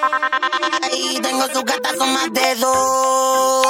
Y tengo su gata, son más de dos.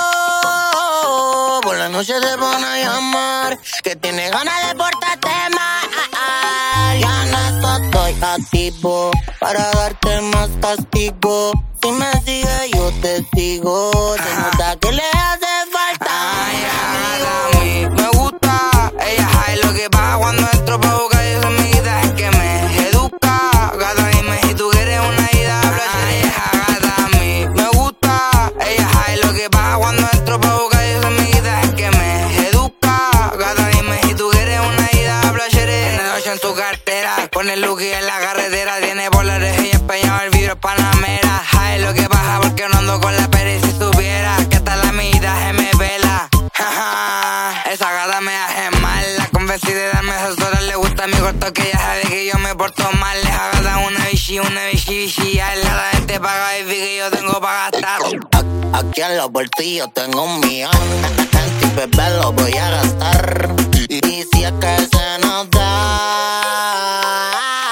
Por la noche se pone a llamar, que tiene ganas de portarte mal. Ya no estoy activo para darte más castigo. Si me sigues yo te sigo. Se nota que le hace falta a mí me gusta. Ella es lo que pasa cuando entro pa' buscar y son amiguitas es que me educa. Gata, dime si tú quieres una ida a gata, a mí me gusta. Ella es lo que pasa cuando entro pa' buscar y son amiguitas es que me educa. Gata, dime si tú quieres una ida a tiene 8 en su cartera, con el Lucky en la carretera. Tiene polares y empeñado el vidrio Panamera. Ay, lo que pasa porque no ando con la pera. Y si supiera que hasta la mitad se me pela. Esa gata me hace mal. La convencí de darme esas horas. Le gusta mi corto que ya sabe que yo me porto mal. Esa gata una bichi. Ay, la gente paga baby que yo tengo pa' gastar. Aquí en los bolsillos tengo un millón. En ti, bebé, lo voy a gastar. Y si es que se nos da,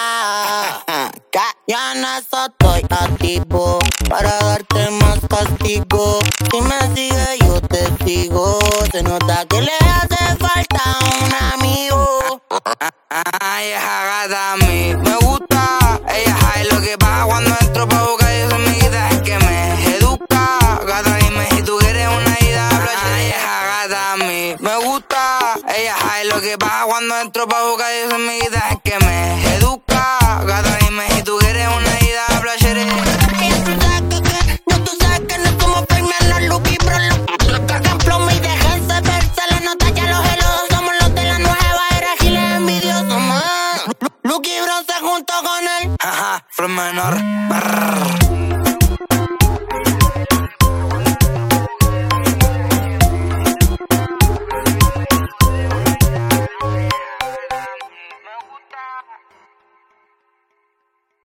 ya no estoy activo para darte más castigo. Si me sigues yo te sigo. Se nota que le hace falta un amigo. Ay, esa gata a mí me gusta. Ella es lo que pasa cuando entro pa' buscar y son amiguitas es que me educa. Gata, dime si tú quieres una ida a ay, esa gata a mí me gusta. Ella es lo que pasa cuando entro pa' buscar y son amiguitas es que me educa. Gata, dime si tú quieres una ida a Tú sabes que no somos premios los Lucky Bro. Los cargan plomo y déjense ver. Se les nota ya los gelosos. Somos los de la nueva era. Giles envidiosos más. Lucky Bro se juntó con él. From menor.